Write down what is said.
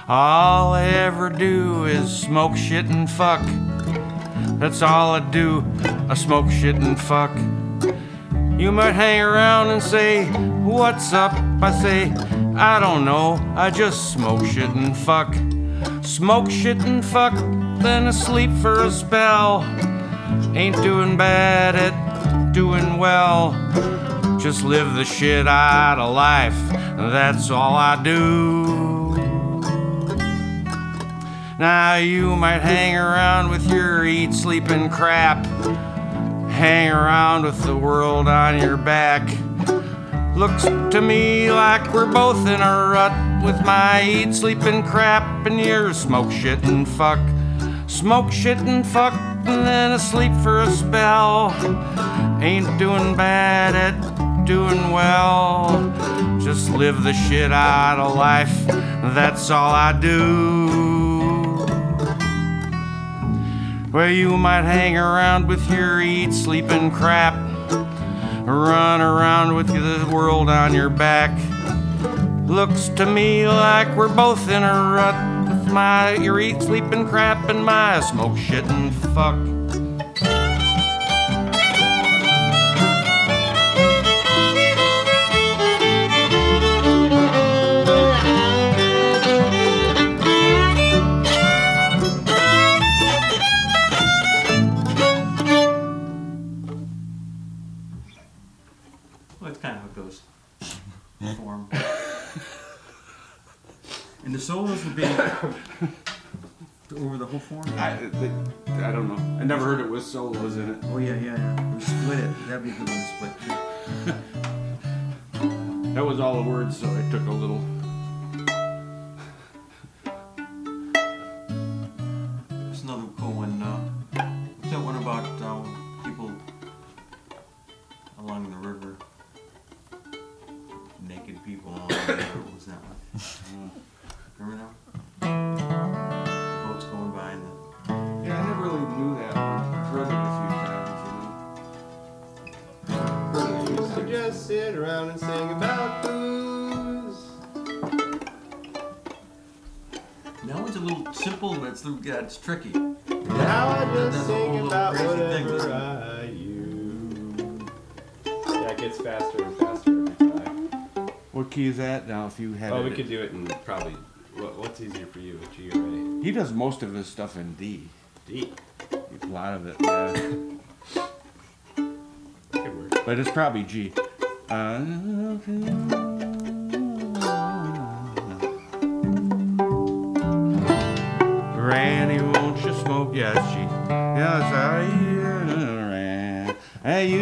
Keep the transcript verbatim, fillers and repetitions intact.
All I ever do is smoke, shit, and fuck. That's all I do, I smoke, shit, and fuck. You might hang around and say, what's up? I say, I don't know, I just smoke, shit, and fuck. Smoke, shit, and fuck, then asleep for a spell. Ain't doing bad at doing well. Just live the shit out of life, that's all I do. Now you might hang around with your eat, sleep, and crap. Hang around with the world on your back. Looks to me like we're both in a rut, with my eat, sleep, and crap, and your smoke, shit, and fuck. Smoke, shit, and fuck, and then asleep for a spell. Ain't doing bad at doing well. Just live the shit out of life, that's all I do. Well, you might hang around with your eat, sleep, and crap. Run around with the world on your back. Looks to me like we're both in a rut, with my your eat, sleep, and crap, and my smoke, shit, and fuck. Well, that's kind of how it goes. Form. And the solos would be over the whole form? I, I don't know. I never heard it with solos in it. Oh, yeah, yeah, yeah. We split it. That'd be a good one to split. That was all the words, so I took a little. There's another cool one. Uh, what's that one about uh, people along the river? Naked people along the river. What was that one? Remember that one? The boats going by and the... Yeah, I never really knew that one. I've heard it a few times, you know. Used to just sit around and sing about booze. That one's a little simple, but it's, yeah, it's tricky. Now I just That's a sing whole about crazy thing, whatever isn't it? I use. Yeah, it gets faster and faster every time. What key is that now? If you had Oh, it, we could do it in probably. What, what's easier for you, a G or A? He does most of his stuff in D. D. A lot of it, yeah. Could work. But it's probably G. Uh, Randy, won't you smoke? Yeah, it's G. Yeah, that's how you. Hey, you.